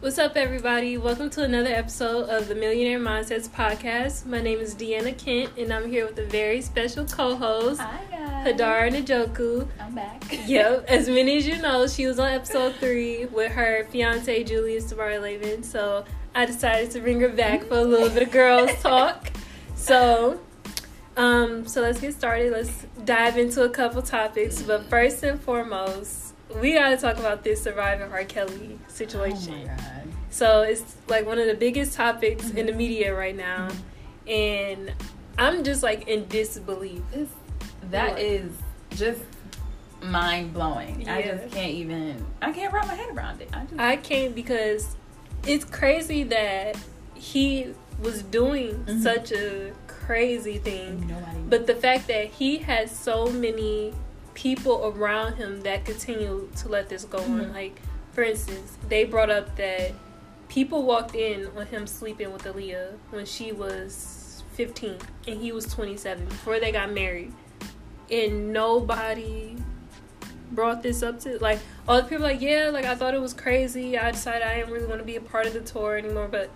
What's up, everybody? Welcome to another episode of the Millionaire Mindsets Podcast. My name is Deanna Kent, and I'm here with a very special co-host, Hi, guys. Hadara Njoku. I'm back. Yep, as many as you know, she was on episode 3 with her fiance, Julius Tavares Lavin. So I decided to bring her back for a little bit of girls talk. So let's get started. Let's dive into a couple topics. But first and foremost, we got to talk about this surviving R. Kelly situation. Oh my God. So it's like one of the biggest topics in the media right now. And I'm just like in disbelief. That is just mind blowing. Yeah. I can't wrap my head around it. I can't, because it's crazy that he was doing such a crazy thing. But the fact that he has so many people around him that continue to let this go on. Like, for instance, they brought up that people walked in on him sleeping with Aaliyah when she was 15 and he was 27 before they got married. And nobody brought this up to, like, all the people like, yeah, like, I thought it was crazy. I decided I didn't really want to be a part of the tour anymore, but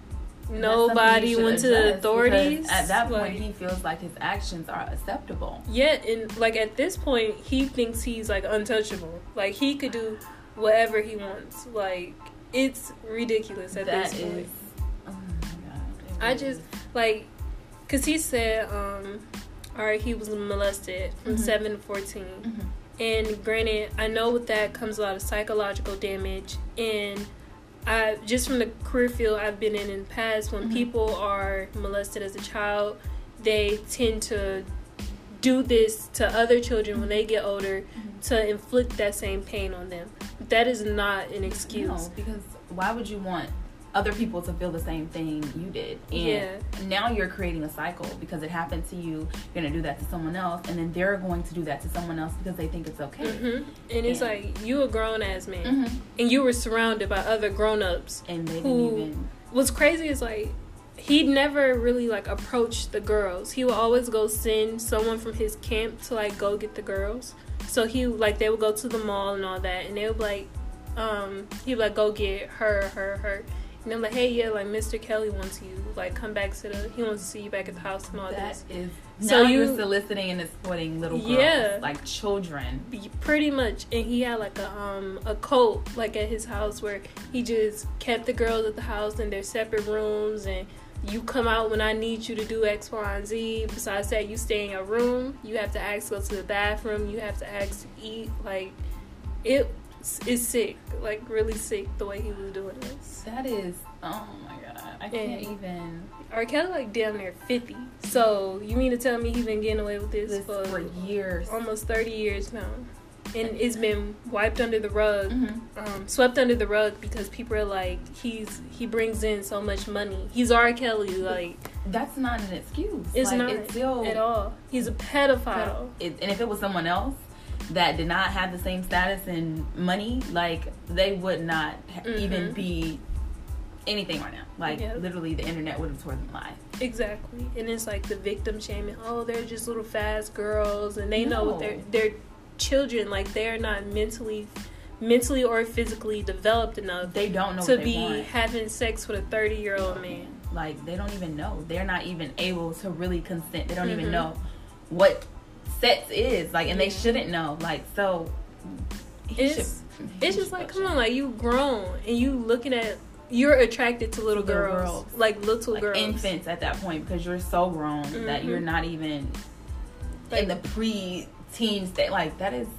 nobody went to the authorities. At that point, he feels like his actions are acceptable. Yeah, and like at this point, he thinks he's like untouchable. Like, he could do whatever he wants. Like, it's ridiculous at this point. Oh my God. I just like, cause he said, alright, he was molested from 7 to 14. And granted, I know with that comes a lot of psychological damage, and I just from the career field I've been in the past, when people are molested as a child, they tend to do this to other children when they get older to inflict that same pain on them. That is not an excuse. No, because why would you want other people to feel the same thing you did? And now you're creating a cycle because it happened to you. You're going to do that to someone else, and then they're going to do that to someone else because they think it's okay. And it's like, you a grown-ass man, and you were surrounded by other grown-ups. And they didn't even... What's crazy is, like, he never really, like, approached the girls. He would always go send someone from his camp to, like, go get the girls. So he, like, they would go to the mall and all that, and they would, like, he would, like, go get her. And I'm like, hey, yeah, like, Mr. Kelly wants you. Like, come back he wants to see you back at the house and all this. So you're soliciting and exploiting little girls, like children. Pretty much. And he had, like, a cult, like, at his house where he just kept the girls at the house in their separate rooms, and you come out when I need you to do X, Y, and Z. Besides that, you stay in your room. You have to ask to go to the bathroom. You have to ask to eat. Like, it's sick. Like, really sick the way he was doing this. That is, oh my God. I can't even. R. Kelly, like, damn near 50. So, you mean to tell me he's been getting away with this for years? Almost 30 years now. And it's been wiped under the rug, swept under the rug, because people are like, he brings in so much money. He's R. Kelly, like. That's not an excuse. It's like, not it's still, at all. He's a pedophile. And if it was someone else that did not have the same status and money, like, they would not even be anything right now. Like, literally, the internet would have torn them alive. Exactly. And it's like the victim shaming. Oh, they're just little fast girls, and they know what they're children. Like, they're not mentally or physically developed enough. They don't know to what they be want. Having sex with a 30-year-old man. Like, they don't even know. They're not even able to really consent. They don't even know what sex is. Like, and they shouldn't know. Like, so it's just like, come on, like, you grown and you're attracted to little girls. Like, little girls, infants at that point, because you're so grown that you're not even in the pre-teen state. Like, that is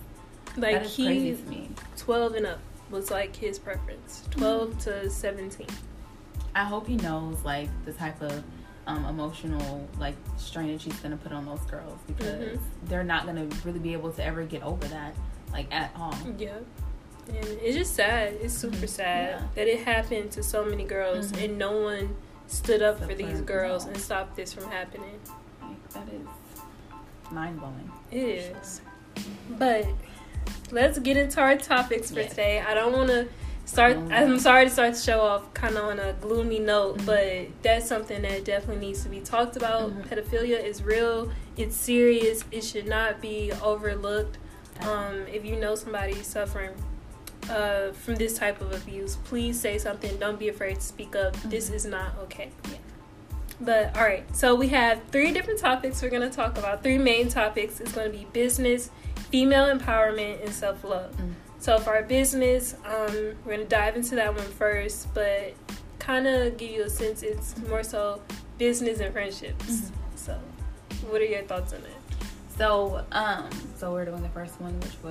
crazy to me. 12 and up was like his preference. 12 to 17. I hope he knows, like, the type of emotional, like, strain that she's gonna put on those girls, because they're not gonna really be able to ever get over that, like, at all. Yeah. And it's just sad. It's super sad that it happened to so many girls, and no one stood up for these girls and stopped this from happening. Like, that is mind-blowing. It is. But let's get into our topics for today. I don't want to I'm sorry to start the show off kind of on a gloomy note, but that's something that definitely needs to be talked about. Pedophilia is real. It's serious. It should not be overlooked. If you know somebody suffering from this type of abuse, please say something. Don't be afraid to speak up. This is not okay. Yeah. But all right, so we have 3 different topics we're going to talk about. 3 main topics. It's going to be business, female empowerment, and self-love. So for our business, we're going to dive into that one first, but kind of give you a sense it's more so business and friendships. So what are your thoughts on it? So we're doing the first one, which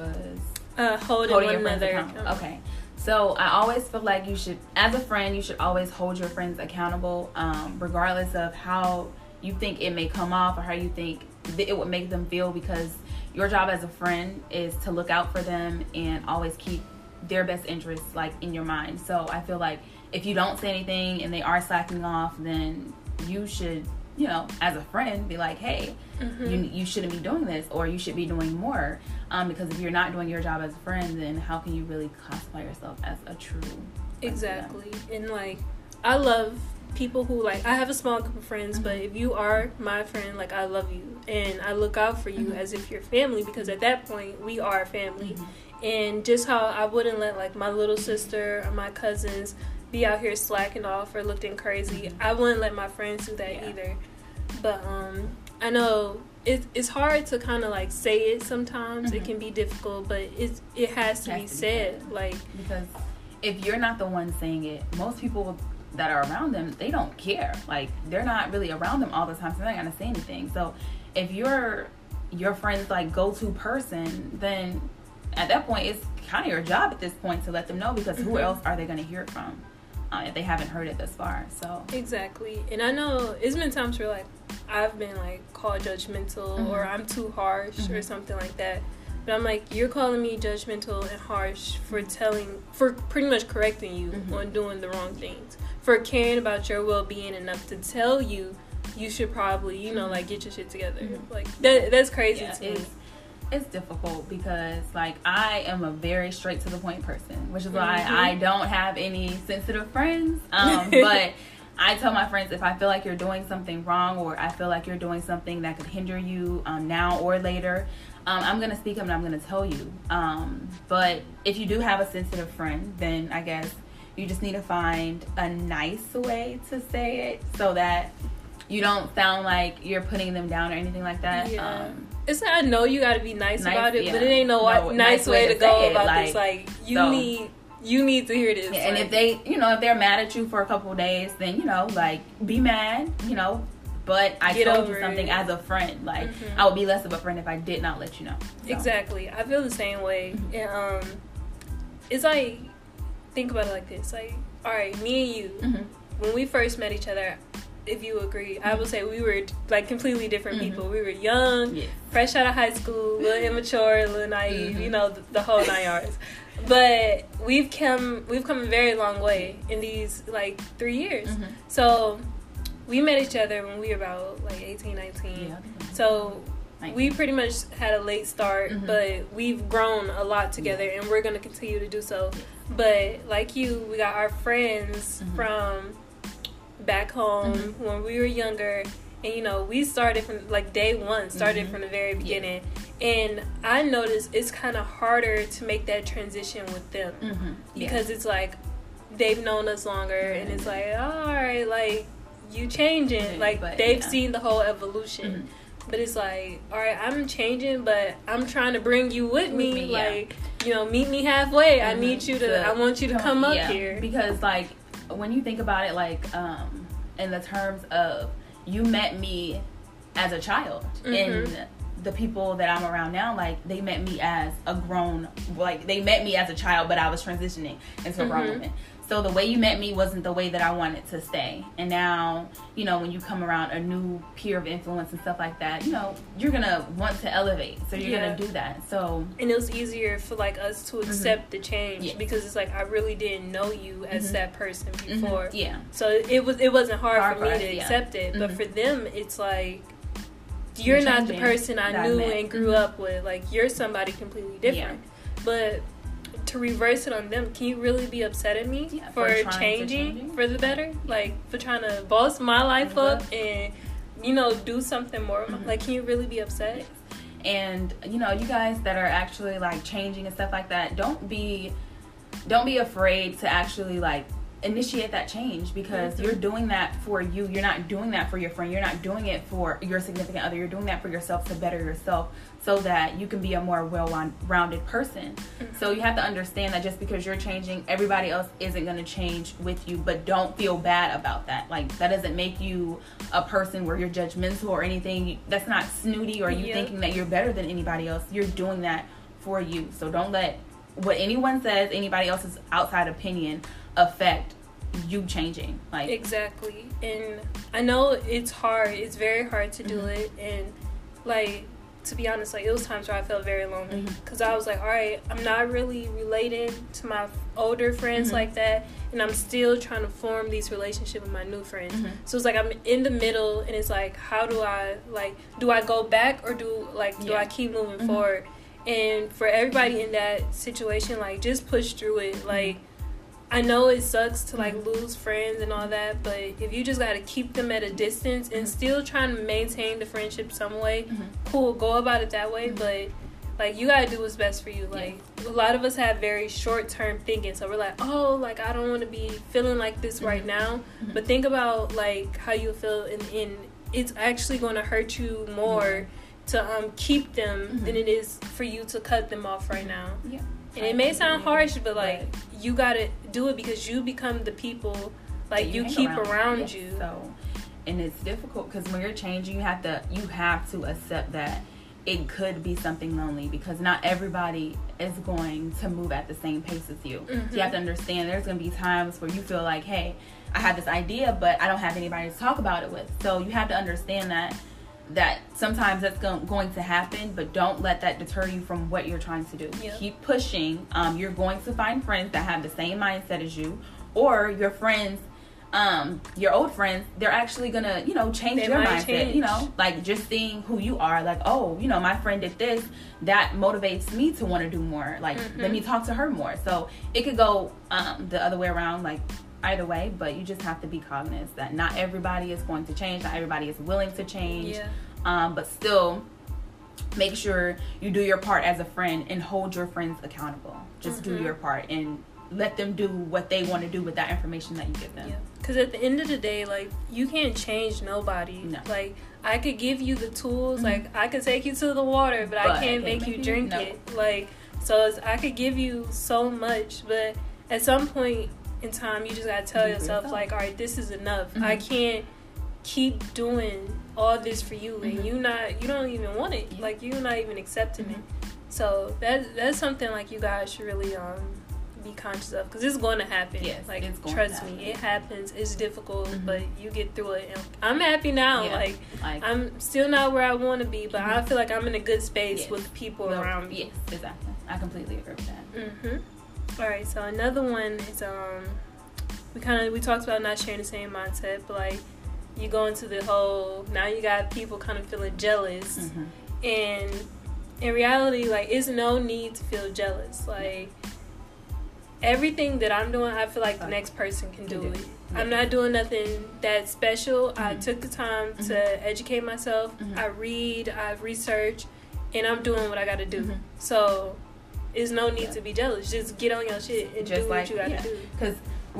was holding one another. Okay. So I always feel like you should, as a friend, you should always hold your friends accountable, regardless of how you think it may come off or how you think it would make them feel, because your job as a friend is to look out for them and always keep their best interests like in your mind. So I feel like if you don't say anything and they are slacking off, then you should, you know, as a friend, be like, hey, you shouldn't be doing this, or you should be doing more. Because if you're not doing your job as a friend, then how can you really classify yourself as a true friend? Exactly. And like, I love people who, like, I have a small group of friends, but if you are my friend, like, I love you and I look out for you as if you're family, because at that point we are family. And just how I wouldn't let like my little sister or my cousins be out here slacking off or looking crazy, I wouldn't let my friends do that either. But I know it's hard to kind of like say it sometimes. It can be difficult, but it has to be said. Like, because if you're not the one saying it, most people that are around them, they don't care. Like, they're not really around them all the time, so they're not gonna say anything. So if you're your friend's like go-to person, then at that point it's kind of your job at this point to let them know, because who else are they gonna hear it from if they haven't heard it thus far? So exactly. And I know it's been times where like I've been like called judgmental or I'm too harsh or something like that. But I'm like, you're calling me judgmental and harsh for pretty much correcting you on doing the wrong things, for caring about your well-being enough to tell you should probably, you know, like get your shit together. Like that's crazy to me. It's difficult because like I am a very straight to the point person, which is why I don't have any sensitive friends. But I tell my friends, if I feel like you're doing something wrong, or I feel like you're doing something that could hinder you now or later, I'm going to speak up and I'm going to tell you. But if you do have a sensitive friend, then I guess you just need to find a nice way to say it so that you don't sound like you're putting them down or anything like that. Yeah. It's like, I know you got to be nice about it, but it ain't no nice way to go about this. Like, you need to hear this. Yeah, and if they, you know, if they're mad at you for a couple of days, then, you know, like, be mad, you know, but I told you something as a friend. Like, I would be less of a friend if I did not let you know. So. Exactly. I feel the same way. And it's like, think about it like this. Like, all right, me and you, when we first met each other, if you agree, I would say we were like completely different people. We were young, fresh out of high school, a little immature, a little naive, you know, the whole 9 yards. But we've come a very long way in these like 3 years. So we met each other when we were about like 18, 19. So we pretty much had a late start, but we've grown a lot together, and we're going to continue to do so. But like you, we got our friends from back home when we were younger, and you know, we started from like day one, from the very beginning. And I noticed it's kind of harder to make that transition with them because it's like they've known us longer, and it's like, oh, all right, like you changing, like but, they've seen the whole evolution. But it's like, all right, I'm changing, but I'm trying to bring you with me. Like, you know, meet me halfway. I need you to, I want you to come up here. Because like, when you think about it, like, in the terms of you met me as a child, and the people that I'm around now, like, they met me as a grown, like, they met me as a child, but I was transitioning into a grown woman. So the way you met me wasn't the way that I wanted to stay. And now, you know, when you come around a new peer of influence and stuff like that, you know, you're going to want to elevate. So you're going to do that. So, and it was easier for like us to accept the change because it's like, I really didn't know you as that person before. So it wasn't hard for me to accept it. But for them, it's like, you're not the person I knew and grew up with. Like, you're somebody completely different. But to reverse it on them, can you really be upset at me for changing for the better? Like, for trying to boss my life up and, you know, do something more? Like, can you really be upset? And, you know, you guys that are actually, like, changing and stuff like that, don't be don't be afraid to actually like initiate that change, because you're doing that for you. You're not doing that for your friend. You're not doing it for your significant other. You're doing that for yourself, to better yourself, so that you can be a more well-rounded person. So you have to understand that just because you're changing, everybody else isn't going to change with you. But don't feel bad about that. Like, that doesn't make you a person where you're judgmental or anything. That's not snooty or you thinking that you're better than anybody else. You're doing that for you. So don't let what anyone says, anybody else's outside opinion, affect you changing. Like, exactly. And I know it's hard. It's very hard to do it. And like, to be honest, like, it was times where I felt very lonely, because I was like, all right, I'm not really related to my older friends like that, and I'm still trying to form these relationships with my new friends. So it's like I'm in the middle, and it's like, how do I, like, do I go back, or do I keep moving forward? And for everybody in that situation, like, just push through it. Like, I know it sucks to, like, lose friends and all that, but if you just got to keep them at a distance and still trying to maintain the friendship some way, cool, go about it that way. But, like, you got to do what's best for you. Like, a lot of us have very short-term thinking, so we're like, oh, like, I don't want to be feeling like this right now. But think about, like, how you feel, and it's actually going to hurt you more to keep them than it is for you to cut them off right now. And it may sound harsh, but, like, you gotta do it, because you become the people, like, you keep around you. So, and it's difficult, because when you're changing, you have to accept that it could be something lonely, because not everybody is going to move at the same pace as you. So you have to understand there's going to be times where you feel like, hey, I have this idea, but I don't have anybody to talk about it with. So you have to understand that sometimes that's going to happen, but don't let that deter you from what you're trying to do. Keep pushing. You're going to find friends that have the same mindset as you, or your friends, your old friends, they're actually gonna, change your mindset. Like, just seeing who you are, like, oh, my friend did this, that motivates me to want to do more. Like, let me talk to her more. So it could go the other way around, like, either way, but you just have to be cognizant that not everybody is going to change, not everybody is willing to change, but still make sure you do your part as a friend and hold your friends accountable. Just do your part and let them do what they want to do with that information that you give them. Because at the end of the day, like, you can't change nobody. Like, I could give you the tools, like, I could take you to the water, but I can't make you drink it. Like, so I could give you so much, but at some point in time, you just gotta tell yourself, like, all right, this is enough. I can't keep doing all this for you, and you don't even want it. Like, you're not even accepting it. So that's something, like, you guys should really be conscious of, because it's going to happen. Like, trust me, it happens. It's difficult, but you get through it. And I'm happy now. Like, I'm still not where I want to be, but I feel like I'm in a good space with people around me. Yes, exactly. I completely agree with that. All right, so another one is we talked about not sharing the same mindset, but, like, you go into the whole, now you got people kind of feeling jealous, and in reality, like, it's no need to feel jealous. Like, everything that I'm doing, I feel like the next person can do it. I'm not doing nothing that special. I took the time to educate myself. I read, I've researched, and I'm doing what I got to do. So there's no need to be jealous. Just get on your shit and just do what you got to do. Because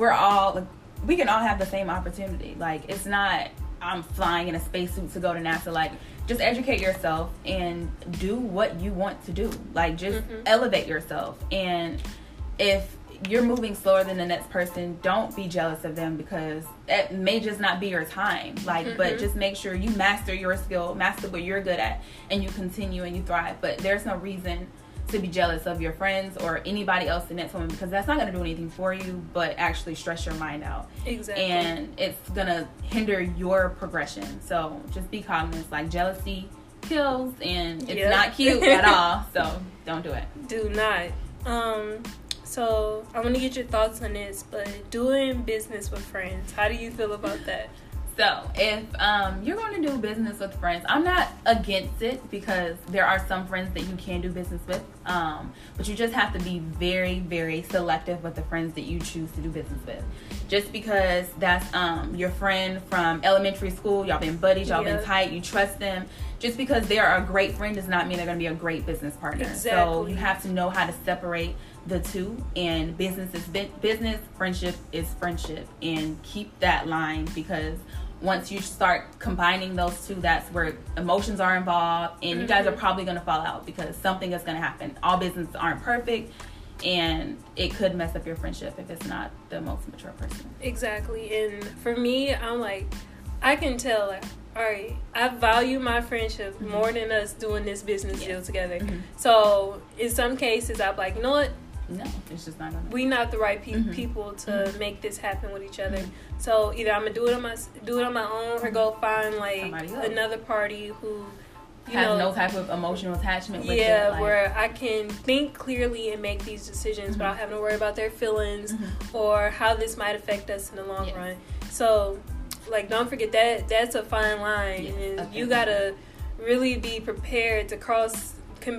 we can all have the same opportunity. Like, it's not, I'm flying in a spacesuit to go to NASA. Like, just educate yourself and do what you want to do. Like, just elevate yourself. And if you're moving slower than the next person, don't be jealous of them, because it may just not be your time. Like, but just make sure you master your skill, master what you're good at, and you continue and you thrive. But there's no reason to be jealous of your friends or anybody else in that moment, because that's not going to do anything for you, but actually stress your mind out. Exactly. And it's going to hinder your progression. So just be cognizant. Like, jealousy kills, and it's not cute at all. So don't do it. Do not. So I want to get your thoughts on this, but doing business with friends, how do you feel about that? So if you're going to do business with friends, I'm not against it, because there are some friends that you can do business with, but you just have to be very, very selective with the friends that you choose to do business with. Just because that's your friend from elementary school, y'all been buddies, y'all been tight, you trust them, just because they are a great friend does not mean they're going to be a great business partner. Exactly. So you have to know how to separate the two, and business is business, friendship is friendship, and keep that line, because once you start combining those two, that's where emotions are involved, and you guys are probably going to fall out because something is going to happen. All businesses aren't perfect, and it could mess up your friendship if it's not the most mature person. Exactly. And for me, I'm like, I can tell, like, all right, I value my friendship more than us doing this business deal together. So in some cases, I'm like, you know what? No, it's just not. We not the right people to make this happen with each other. So either I'm gonna do it on my own, or go find like another party who has no type of emotional attachment with it. Yeah, like, where I can think clearly and make these decisions without having to worry about their feelings or how this might affect us in the long run. So, like, don't forget that that's a fine line, and you gotta really be prepared to cross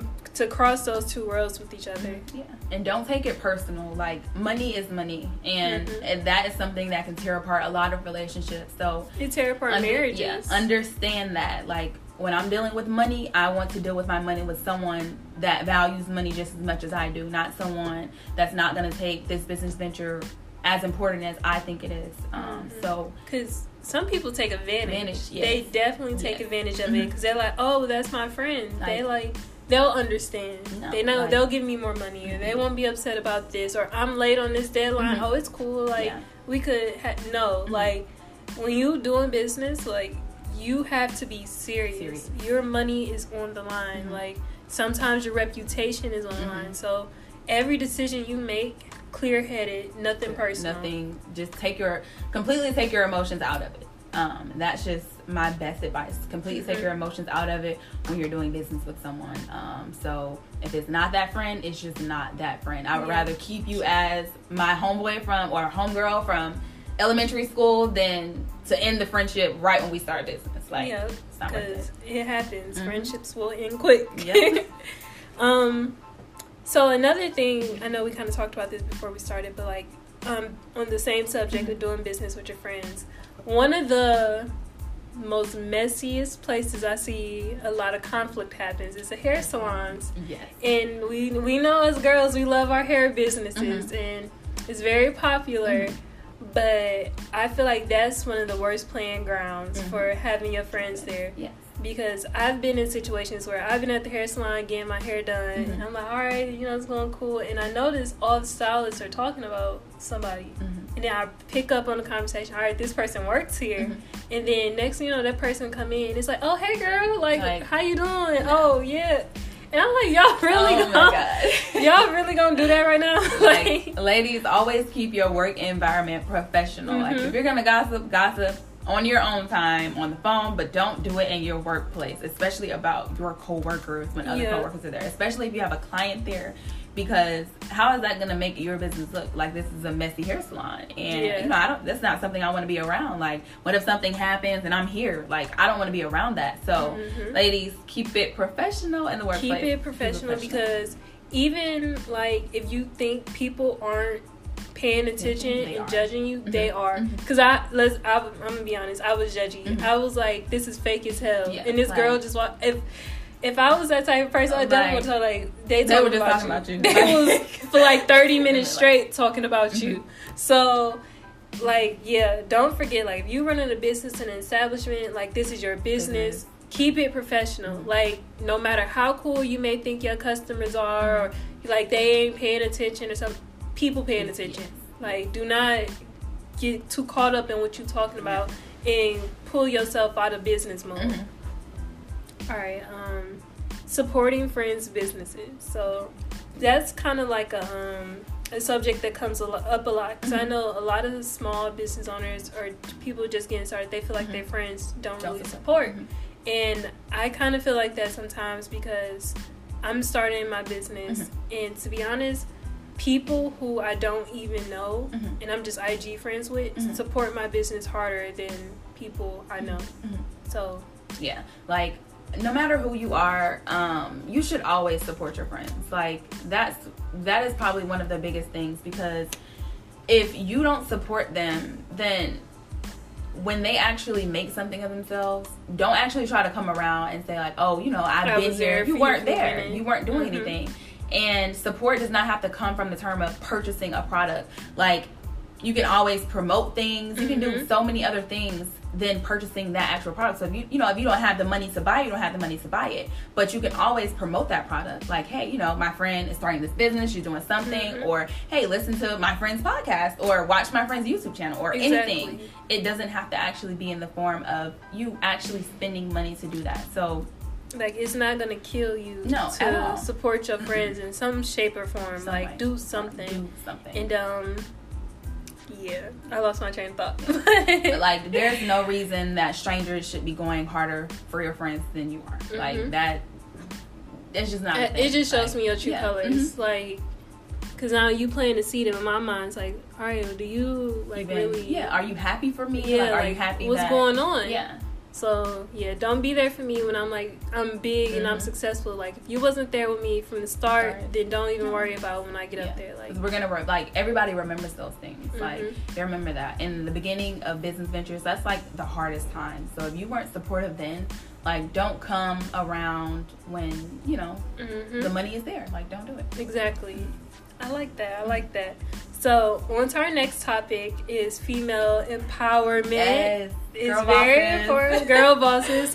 those two worlds with each other. Yeah, and don't take it personal. Like, money is money, and that is something that can tear apart a lot of relationships. So it tear apart marriages. Yeah, understand that. Like, when I'm dealing with money, I want to deal with my money with someone that values money just as much as I do, not someone that's not going to take this business venture as important as I think it is. So, because some people take advantage. Yes. They definitely take advantage of it, because they're like, oh, that's my friend. They'll understand. They know they'll give me more money, or they won't be upset about this, or I'm late on this deadline. Oh, it's cool. Like, we could like, when you doing business, like, you have to be serious. Your money is on the line. Like, sometimes your reputation is on the line. So every decision you make, clear-headed, nothing personal. Nothing. Just completely take your emotions out of it. That's just my best advice. Completely take your emotions out of it when you're doing business with someone. So if it's not that friend, it's just not that friend. I would rather keep you as my homeboy or homegirl from elementary school than to end the friendship right when we start business. Like, it's not worth it. It happens. Friendships will end quick. So another thing, I know we kind of talked about this before we started, but like, on the same subject of doing business with your friends, one of the most messiest places I see a lot of conflict happens is the hair salons. Yes. And we know as girls, we love our hair businesses, and it's very popular. But I feel like that's one of the worst playing grounds for having your friends there. Yes. Because I've been in situations where I've been at the hair salon getting my hair done, and I'm like, all right, it's going cool. And I notice all the stylists are talking about somebody. And then I pick up on the conversation, all right, this person works here. And then next thing you know, that person come in, it's like, oh, hey, girl, like how you doing? Oh, yeah. And I'm like, y'all really gonna do that right now? Like, ladies, always keep your work environment professional. Like, if you're gonna gossip on your own time on the phone, but don't do it in your workplace, especially about your coworkers when other coworkers are there, especially if you have a client there, because how is that going to make your business look like this is a messy hair salon? And that's not something I want to be around. Like, what if something happens and I'm here? Like, I don't want to be around that. So ladies, keep it professional in the workplace. Keep it professional, because even like, if you think people aren't paying attention and judging you, they are. Because I'm gonna be honest, I was judgy. I was like, this is fake as hell. And this girl just walked. If I was that type of person, I definitely would tell, like, they were just talking about you. They was for like 30 minutes straight talking about you. So, like, don't forget, like, if you running a business in an establishment, like, this is your business. Keep it professional. Like, no matter how cool you may think your customers are, or like they ain't paying attention or something, people paying attention. Like, do not get too caught up in what you're talking about and pull yourself out of business mode. All right, supporting friends' businesses. So that's kind of like a subject that comes up a lot, because I know a lot of the small business owners or people just getting started, they feel like their friends don't really support. And I kind of feel like that sometimes, because I'm starting my business, and to be honest, people who I don't even know and I'm just IG friends with support my business harder than people I know. So like, no matter who you are, you should always support your friends. Like, that is probably one of the biggest things, because if you don't support them, then when they actually make something of themselves, don't actually try to come around and say like, oh, you know, I've been here. You weren't there. You weren't doing anything. And support does not have to come from the term of purchasing a product. Like, you can always promote things. You can do so many other things than purchasing that actual product. So if you know, if you don't have the money to buy it, you don't have the money to buy it. But you can always promote that product. Like, hey, you know, my friend is starting this business. She's doing something. Or, hey, listen to my friend's podcast. Or watch my friend's YouTube channel. Or anything. It doesn't have to actually be in the form of you actually spending money to do that. So, like, it's not gonna kill you to support your friends in some shape or form. Like, do something. And yeah, I lost my train of thought. But like, there's no reason that strangers should be going harder for your friends than you are. Like, that, it's just not a thing. It just shows me your true colors. Like, because now you playing the seed in my mind. It's like, Ario, do you like really? Yeah, are you happy for me? Yeah, like, are you happy? What's going on? Yeah. So, yeah, don't be there for me when I'm like, I'm big and I'm successful. Like, if you wasn't there with me from the start, then don't even worry about when I get up there. Like, we're going to, like, everybody remembers those things. Like, they remember that. In the beginning of business ventures, that's, like, the hardest time. So, if you weren't supportive then, like, don't come around when, you know, the money is there. Like, don't do it. Exactly. I like that. So, on to our next topic is female empowerment. Yes. It's very important. Girl bosses.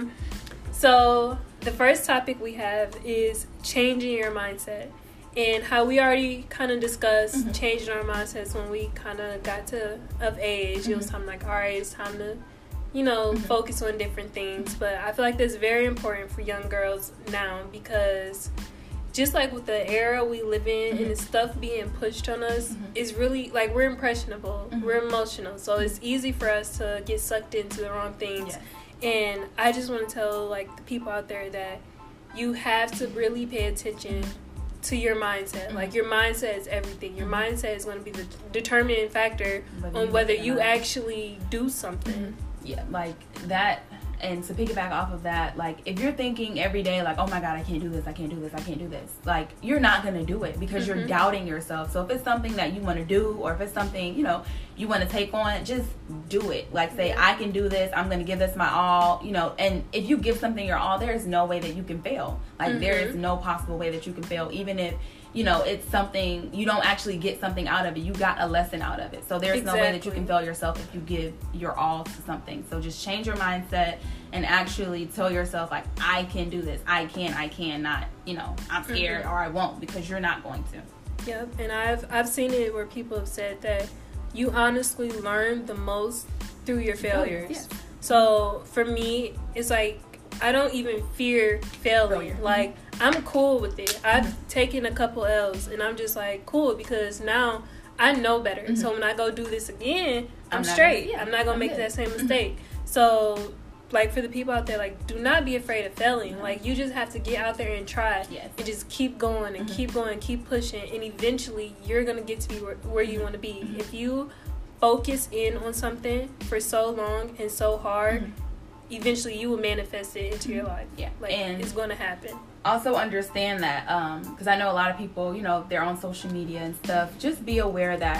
So, the first topic we have is changing your mindset. And how we already kind of discussed changing our mindsets when we kind of got of age. It was time like, all right, it's time to, you know, focus on different things. But I feel like that's very important for young girls now because just like with the era we live in and the stuff being pushed on us is really, like, we're impressionable, we're emotional, so it's easy for us to get sucked into the wrong things. And I just want to tell, like, the people out there that you have to really pay attention to your mindset. Like, your mindset is everything. Your mindset is going to be the determining factor on whether you actually do something. Yeah, like that. And to piggyback off of that, like, if you're thinking every day, like, oh my God, I can't do this, I can't do this, I can't do this, like, you're not going to do it because you're doubting yourself. So if it's something that you want to do, or if it's something, you know, you want to take on, just do it. Like, say, I can do this, I'm going to give this my all, you know, and if you give something your all, there is no way that you can fail. Like, there is no possible way that you can fail, even if, you know, it's something, you don't actually get something out of it. You got a lesson out of it. So there's no way that you can fail yourself if you give your all to something. So just change your mindset and actually tell yourself, like, I can do this. I cannot, you know, I'm scared or I won't, because you're not going to. Yep. And I've seen it where people have said that you honestly learn the most through your failures. Yes. So for me, it's like, I don't even fear failing. Like, I'm cool with it. I've taken a couple L's and I'm just like, cool, because now I know better. So when I go do this again, I'm straight. I'm not gonna make that same mistake. So, like, for the people out there, like, do not be afraid of failing. Like, you just have to get out there and try and just keep going and keep going, keep pushing, and eventually you're gonna get to be where you want to be. If you focus in on something for so long and so hard, eventually you will manifest it into your life. Like, and it's going to happen. Also understand that, because I know a lot of people, you know, they're on social media and stuff. Just be aware that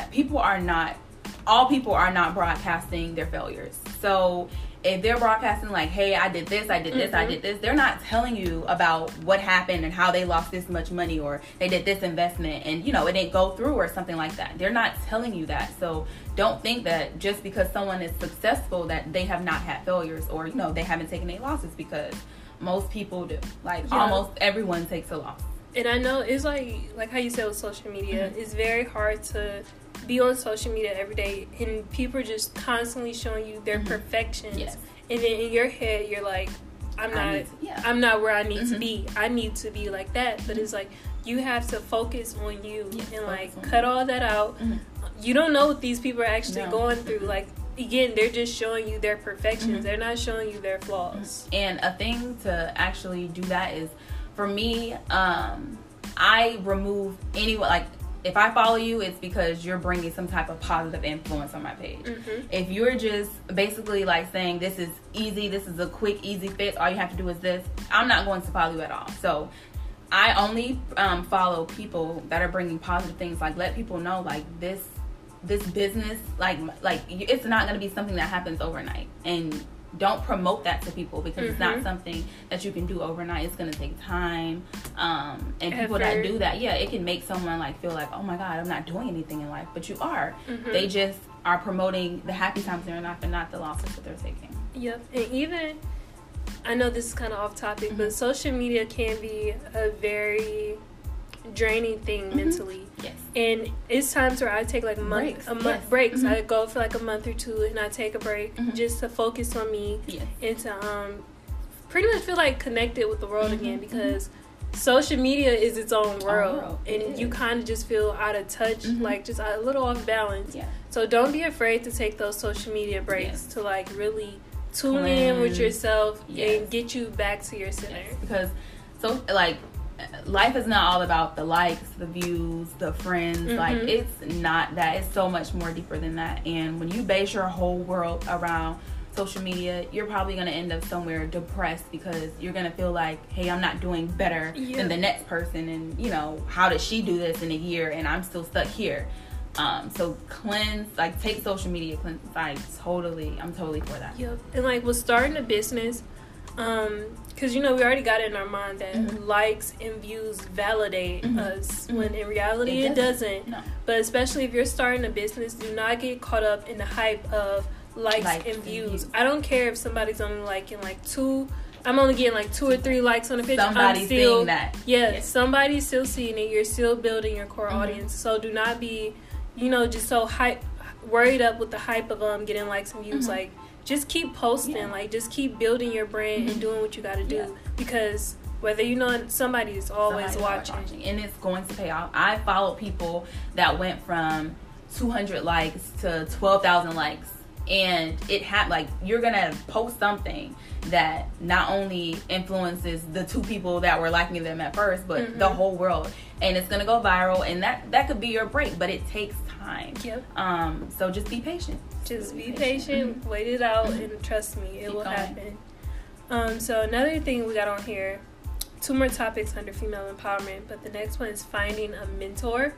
all people are not broadcasting their failures. So if they're broadcasting like, hey, I did this, I did this, they're not telling you about what happened and how they lost this much money, or they did this investment and, you know, it didn't go through or something like that. They're not telling you that. So don't think that just because someone is successful that they have not had failures, or, you know, they haven't taken any losses, because most people do. Like, almost everyone takes a loss. And I know it's like how you said with social media, it's very hard to be on social media every day and people are just constantly showing you their perfections. And then in your head you're like, I'm not where I need to be. I need to be like that. But it's like, you have to focus on you and like cut all that out. You don't know what these people are actually going through. Like, again, they're just showing you their perfections. They're not showing you their flaws. And a thing to actually do that is, for me, I remove anyone, like, if I follow you, it's because you're bringing some type of positive influence on my page. If you're just basically like saying, this is easy, this is a quick, easy fix, all you have to do is this, I'm not going to follow you at all. So I only follow people that are bringing positive things. Like, let people know, like, this this business, like it's not going to be something that happens overnight. And don't promote that to people, because it's not something that you can do overnight. It's going to take time. And people that do that, it can make someone like feel like, oh my God, I'm not doing anything in life. But you are. They just are promoting the happy times in their life and not the losses that they're taking. Yep. And even, I know this is kind of off topic, but social media can be a very draining thing mentally. Yes. And it's times where I take like breaks. I go for like a month or two and I take a break just to focus on me and to pretty much feel like connected with the world again, because social media is its own world. And you kind of just feel out of touch, like just a little off balance. So don't be afraid to take those social media breaks to like really tune in with yourself and get you back to your center. Because so like life is not all about the likes, the views, the friends. Like, it's not that. It's so much more deeper than that. And when you base your whole world around social media, you're probably going to end up somewhere depressed, because you're going to feel like, hey, I'm not doing better than the next person. And, you know, how did she do this in a year and I'm still stuck here? So cleanse, like, take social media cleanse. I'm totally for that. Yep. And like with starting a business, because you know we already got it in our mind that likes and views validate us, when in reality it doesn't. No. But especially if you're starting a business, do not get caught up in the hype of likes and views. I don't care if somebody's only liking like I'm only getting like 2 or 3 likes on a picture. Somebody's seeing that. Somebody's still seeing it. You're still building your core audience. So do not be, you know, just so worried up with the hype of getting likes and views. Like, just keep posting, like, just keep building your brand and doing what you got to do, because whether you know it, somebody's always watching. And it's going to pay off. I follow people that went from 200 likes to 12,000 likes, and it like, you're going to post something that not only influences the 2 people that were liking them at first, but the whole world, and it's going to go viral, and that could be your break, but it takes time. So just be patient. Just be patient, wait it out, and trust me, it will happen. So another thing we got on here, 2 more topics under female empowerment, but the next one is finding a mentor.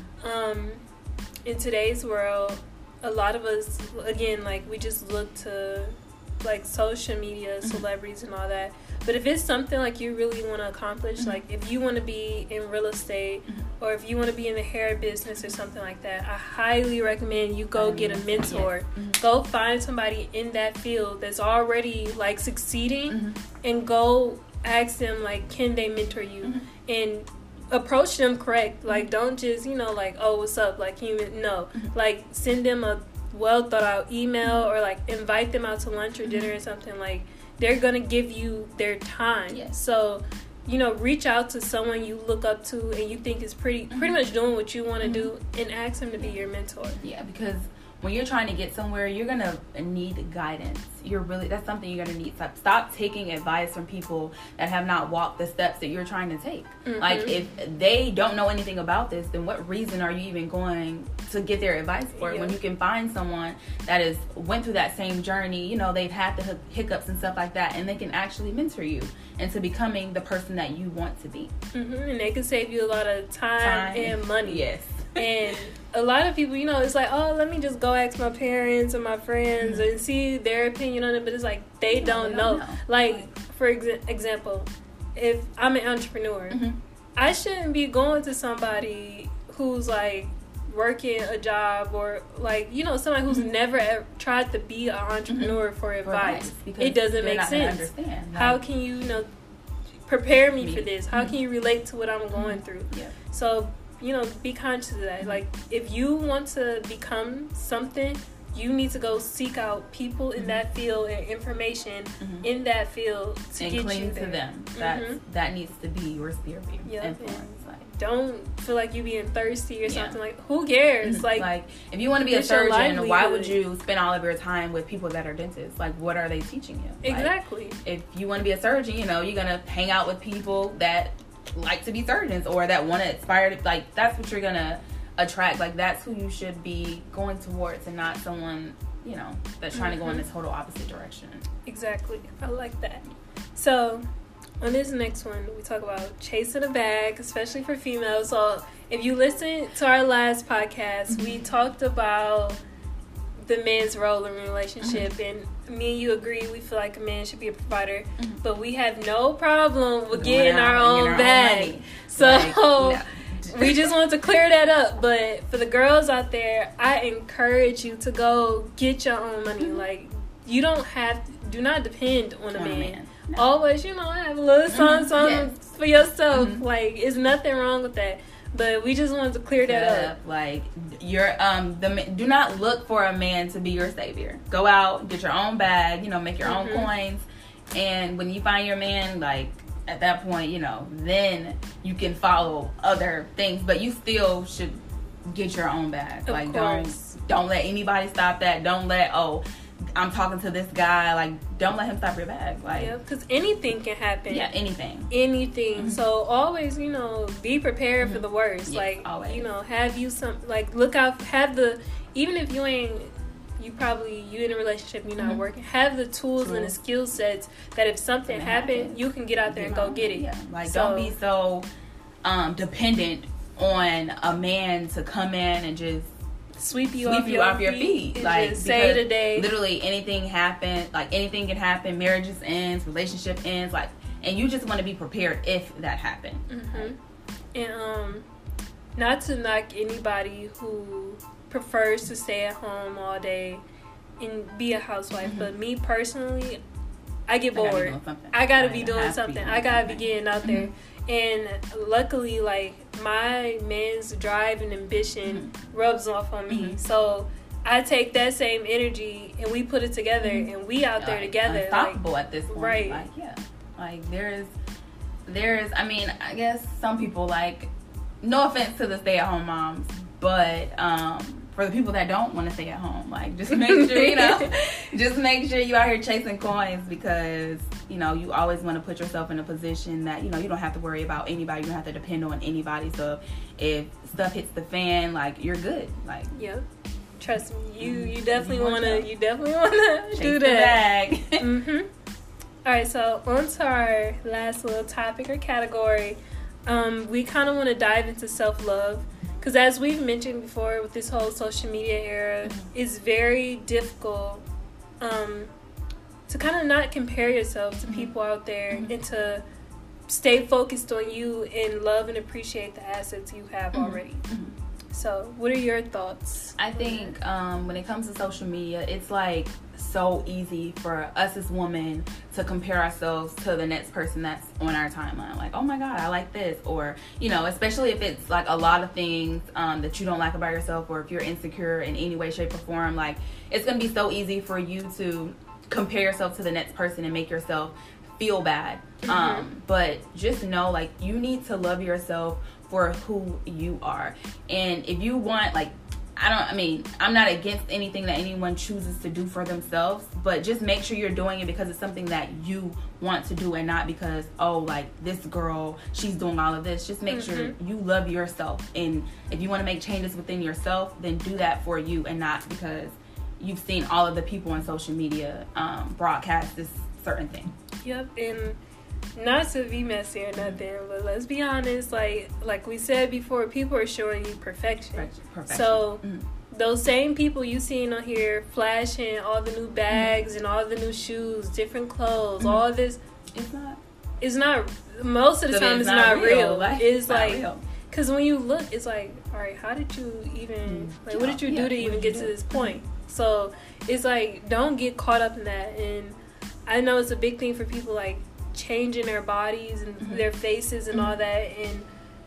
In today's world, a lot of us, again, like, we just look to like social media, celebrities and all that. But if it's something like you really want to accomplish, like if you want to be in real estate or if you want to be in the hair business or something like that, I highly recommend you go get a mentor. Go find somebody in that field that's already like succeeding and go ask them, like, can they mentor you? And approach them correct. Like, don't just, you know, like, oh, what's up? Like, like, send them a well thought out email or like invite them out to lunch or dinner or something. Like, they're gonna give you their time. So, you know, reach out to someone you look up to and you think is pretty much doing what you want to do, and ask them to be your mentor. Because when you're trying to get somewhere, you're gonna need guidance. That's something you're gonna need. Stop taking advice from people that have not walked the steps that you're trying to take. Like, if they don't know anything about this, then what reason are you even going to get their advice for it? When you can find someone that has went through that same journey, you know, they've had the hiccups and stuff like that, and they can actually mentor you into becoming the person that you want to be. And they can save you a lot of time and money. And a lot of people, you know, it's like, oh, let me just go ask my parents or my friends and see their opinion on it. But it's like, they don't know. Like, for example, if I'm an entrepreneur, I shouldn't be going to somebody who's like working a job, or like, you know, somebody who's never tried to be an entrepreneur for advice. It doesn't make sense. How can you, you know, prepare me for this? How can you relate to what I'm going through? So, you know, be conscious of that. Like, if you want to become something, you need to go seek out people in that field and information in that field to and get cling you there. To them. That needs to be your sphere of influence. Like, don't feel like you being thirsty or something. Like, who cares? Like, if you want to be a surgeon, why would you spend all of your time with people that are dentists? Like, what are they teaching you? Exactly. Like, if you want to be a surgeon, you know, you're gonna hang out with people that like to be surgeons or that want to aspire to, like, that's what you're gonna attract. Like, that's who you should be going towards, and not someone, you know, that's trying to go in the total opposite direction. Exactly. I like that. So on this next one, we talk about chasing a bag, especially for females. So if you listen to our last podcast, we talked about the man's role in a relationship, and me and you agree we feel like a man should be a provider, but we have no problem with getting our own bag. So we just want to clear that up. But for the girls out there, I encourage you to go get your own money. Like, you don't have to, do not depend on a man. No. Always, have a little something for yourself. Like, there's nothing wrong with that. But we just wanted to clear that up. Like, you're do not look for a man to be your savior. Go out, get your own bag, make your own coins, and when you find your man, like, at that point, then you can follow other things. But you still should get your own bag. Like, don't let anybody stop that. Don't let I'm talking to this guy. Like, don't let him stop your bag. Like, because anything can happen. Yeah, anything. So always, be prepared for the worst. Yes, like, always. have you some, like, look out, even if you in a relationship, you're not working, have the tools and the skill sets that if something happens, you can get out there and go get it. Yeah. Like, don't be so dependent on a man to come in and just sweep you off your feet. Like, just say today. Literally anything happen. Like, anything can happen. Marriages ends, relationship ends. Like, and you just want to be prepared if that happened. And not to knock anybody who prefers to stay at home all day and be a housewife, but me personally, I get bored. I gotta be doing something. I gotta be getting out there. And luckily, like, my man's drive and ambition rubs off on me. So I take that same energy and we put it together and we out there together. Unstoppable at this point. Right. Like, yeah. Like, there's, I mean, I guess some people, like, no offense to the stay-at-home moms, but for the people that don't want to stay at home, like, just make sure, just make sure you out here chasing coins, because, you always want to put yourself in a position that, you don't have to worry about anybody. You don't have to depend on anybody. So if stuff hits the fan, like, you're good. Like, yep. Trust me, you definitely wanna do that. All right, so on to our last little topic or category. We kind of want to dive into self-love. Because as we've mentioned before, with this whole social media era, it's very difficult to kind of not compare yourself to people out there and to stay focused on you and love and appreciate the assets you have already. So what are your thoughts? I think when it comes to social media, it's like so easy for us as women to compare ourselves to the next person that's on our timeline. Like, oh my God, I like this. Or, especially if it's like a lot of things that you don't like about yourself, or if you're insecure in any way, shape, or form, like, it's going to be so easy for you to compare yourself to the next person and make yourself feel bad. But just know, like, you need to love yourself for who you are. And if you want, like, I'm not against anything that anyone chooses to do for themselves, but just make sure you're doing it because it's something that you want to do and not because, like, this girl, she's doing all of this. Just make sure you love yourself. And if you want to make changes within yourself, then do that for you and not because you've seen all of the people on social media broadcast this certain thing. Yep. And not to be messy or nothing, but let's be honest, like we said before, people are showing you perfection. So those same people you seen on here flashing all the new bags and all the new shoes, different clothes, all this, it's not most of the time it's not real. Like, it's like, because when you look, it's like, all right, how did you even, like, what did you do to even get to this point? So it's like, don't get caught up in that. And I know it's a big thing for people, like, changing their bodies and their faces and all that. And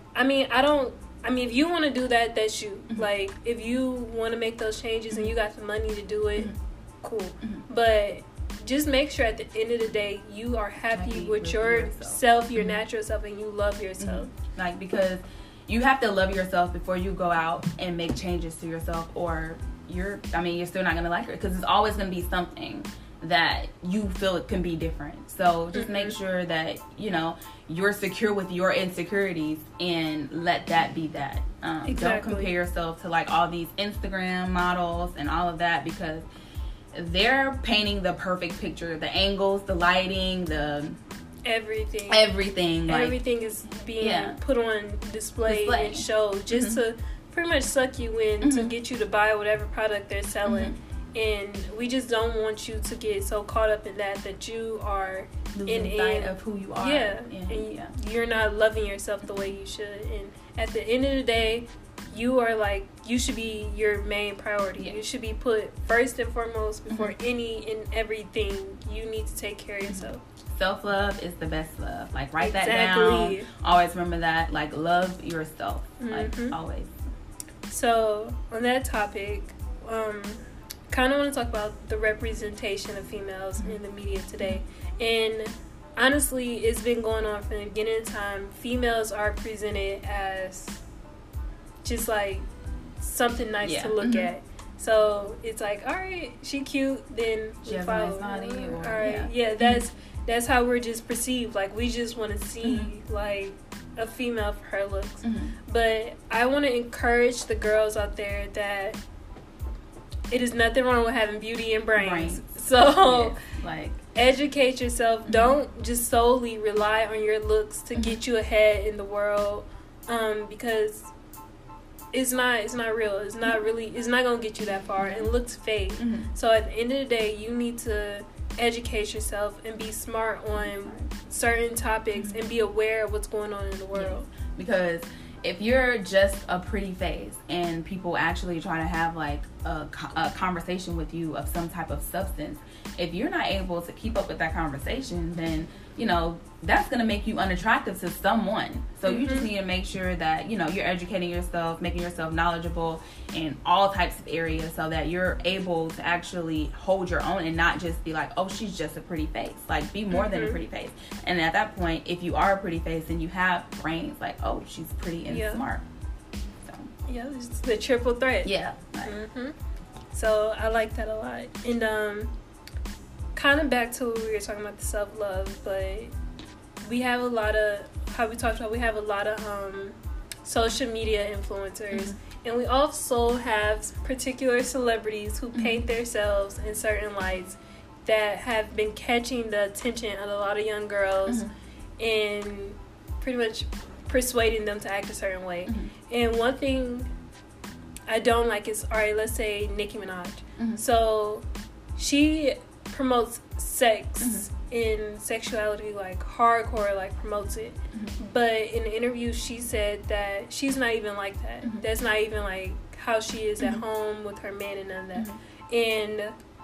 if you want to do that, that's you. Like, if you want to make those changes and you got the money to do it, cool. But just make sure at the end of the day you are happy with yourself, your natural self, and you love yourself. Like, because you have to love yourself before you go out and make changes to yourself, or you're still not gonna like it, because it's always gonna be something that you feel it can be different. So just make sure that you're secure with your insecurities and let that be that. Don't compare yourself to, like, all these Instagram models and all of that, because they're painting the perfect picture, the angles, the lighting, the everything. Like, everything is being put on display and showed just to pretty much suck you in to get you to buy whatever product they're selling. And we just don't want you to get so caught up in that you are losing sight of who you are. And you're not loving yourself the way you should. And at the end of the day, you are like, you should be your main priority. You should be put first and foremost before any and everything. You need to take care of yourself. Self-love is the best love. Like, write that down. Always remember that. Like, love yourself. Like, always. So, on that topic, kind of want to talk about the representation of females in the media today. And honestly, it's been going on from the beginning of time. Females are presented as just like something nice to look at. So it's like, all right, she cute, then she has a nice body. All right, that's how we're just perceived. Like, we just want to see like a female for her looks. But I want to encourage the girls out there that it is nothing wrong with having beauty and brains. So, like, educate yourself. Don't just solely rely on your looks to get you ahead in the world, because it's not real. It's not gonna get you that far. And looks fade. So at the end of the day, you need to educate yourself and be smart on certain topics and be aware of what's going on in the world. Because if you're just a pretty face and people actually try to have like a conversation with you of some type of substance, if you're not able to keep up with that conversation, then, you know, that's going to make you unattractive to someone. So you just need to make sure that, you know, you're educating yourself, making yourself knowledgeable in all types of areas so that you're able to actually hold your own and not just be like, oh, she's just a pretty face. Like, be more than a pretty face. And at that point, if you are a pretty face and you have brains, like, oh, she's pretty and smart. So it's the triple threat. So I like that a lot. And kind of back to what we were talking about, the self-love, but we have a lot of, how we talked about, we have a lot of social media influencers, and we also have particular celebrities who paint themselves in certain lights that have been catching the attention of a lot of young girls and pretty much persuading them to act a certain way. And one thing I don't like is, all right, let's say Nicki Minaj. So she promotes sex and sexuality, like hardcore, like promotes it. But in the interview, she said that she's not even like that. That's not even like how she is at home with her man and none of that. And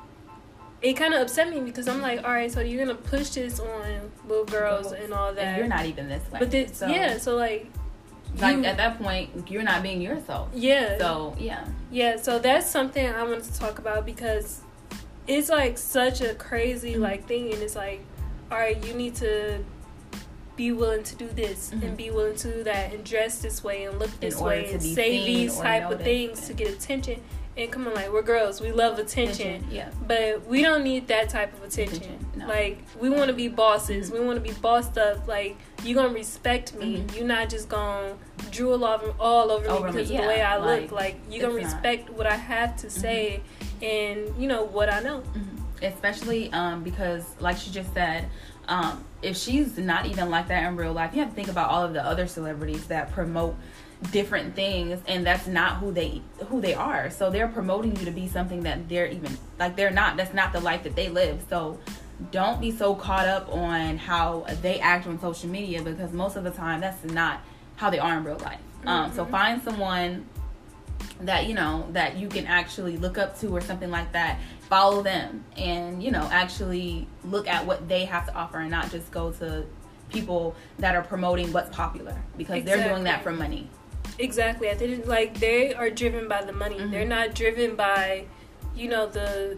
it kind of upset me because I'm like, all right, so you're gonna push this on little girls and all that. And you're not even this way. But this, so like at that point, you're not being yourself. So so that's something I wanted to talk about because it's like such a crazy like thing, and it's like, all right, you need to be willing to do this and be willing to do that and dress this way and look this way and say these type of things to get attention. And come on, like, we're girls, we love attention. But we don't need that type of attention. No. Like, we want to be bosses. We want to be bossed up. Like, you gonna respect me. You're not just gonna drool all over me because of the way I look. Like, you gonna respect what I have to say and, you know, what I know. Especially because, like she just said, if she's not even like that in real life, you have to think about all of the other celebrities that promote different things, and that's not who they are. So they're promoting you to be something that they're even like they're not. That's not the life that they live. So don't be so caught up on how they act on social media, because most of the time that's not how they are in real life. So find someone that you know that you can actually look up to or something like that. Follow them and, you know, actually look at what they have to offer and not just go to people that are promoting what's popular, because they're doing that for money. Exactly. I think like they are driven by the money. They're not driven by, you know, the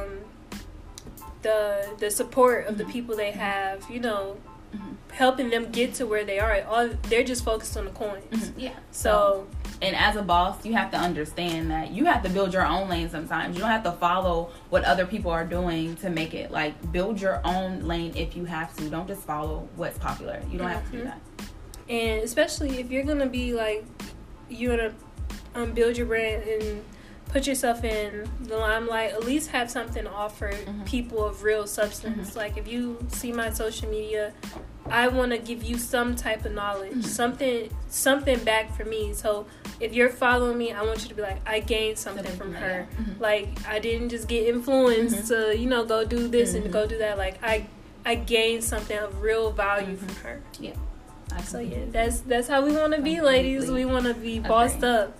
support of the people they have, you know, helping them get to where they are. They're just focused on the coins. So and as a boss, you have to understand that you have to build your own lane sometimes. You don't have to follow what other people are doing to make it. Like, build your own lane if you have to. Don't just follow what's popular. You don't have to do that. And especially if you're going to be like, you want to build your brand and put yourself in the limelight, at least have something to offer people of real substance. Like, if you see my social media, I want to give you some type of knowledge, something back for me. So if you're following me, I want you to be like, I gained something from her. Like, I didn't just get influenced to, you know, go do this and go do that. Like, I gained something of real value from her. Yeah. So yeah, that's how we want to be, ladies. We want to be bossed up.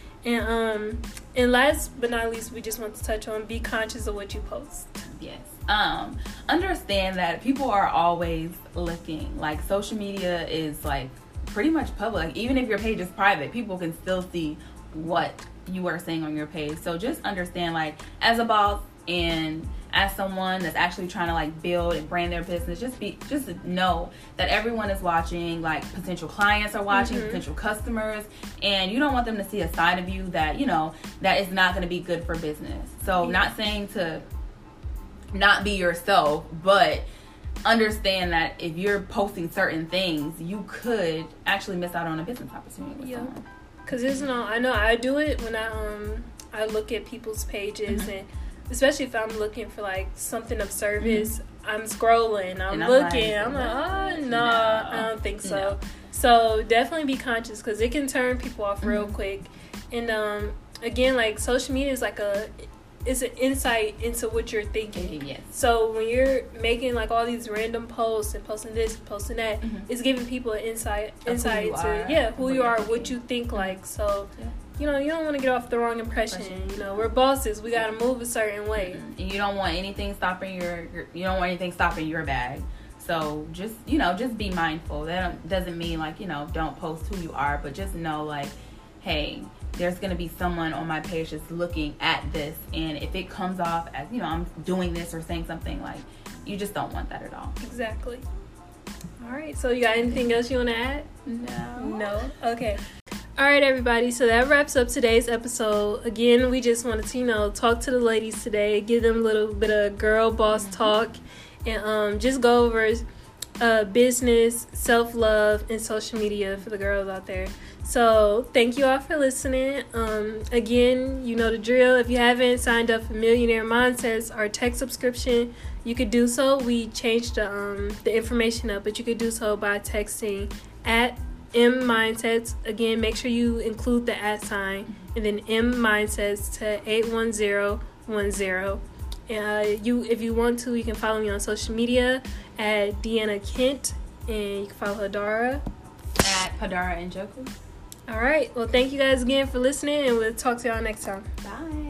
And last but not least, we just want to touch on be conscious of what you post. Yes. Understand that people are always looking. Like, social media is like pretty much public. Even if your page is private, people can still see what you are saying on your page. So just understand, like, as a boss and as someone that's actually trying to like build and brand their business, just know that everyone is watching. Like, potential clients are watching, potential customers, and you don't want them to see a side of you that, you know, that is not going to be good for business. So not saying to not be yourself, but understand that if you're posting certain things, you could actually miss out on a business opportunity with someone. Because I know I do it when I look at people's pages, and especially if I'm looking for like something of service, I'm scrolling, I'm looking, I'm like, oh no, I don't think so. No. So definitely be conscious, because it can turn people off real quick. And again, like, social media is like it's an insight into what you're thinking. Yes. So when you're making like all these random posts and posting this, posting that, it's giving people an insight to who you are, what you think like. So you know, you don't want to get off the wrong impression. You know, we're bosses. We got to move a certain way. And you don't want anything stopping your bag. So just be mindful. That doesn't mean like, you know, don't post who you are, but just know, like, hey, there's going to be someone on my page that's looking at this, and if it comes off as, you know, I'm doing this or saying something, like, you just don't want that at all. Exactly. All right, so you got anything else you want to add? No? Okay. All right, everybody, so that wraps up today's episode. Again, we just wanted to, you know, talk to the ladies today, give them a little bit of girl boss talk, and just go over business, self-love, and social media for the girls out there. So thank you all for listening. Again, you know the drill. If you haven't signed up for Millionaire Mindsets, our tech subscription, you could do so. We changed the information up, but you could do so by texting at M Mindsets. Again, make sure you include the @ and then M Mindsets to 81010. If you want to, you can follow me on social media at Deanna Kent, and you can follow Hadara at Hadara and Joku. All right. Well, thank you guys again for listening, and we'll talk to y'all next time. Bye.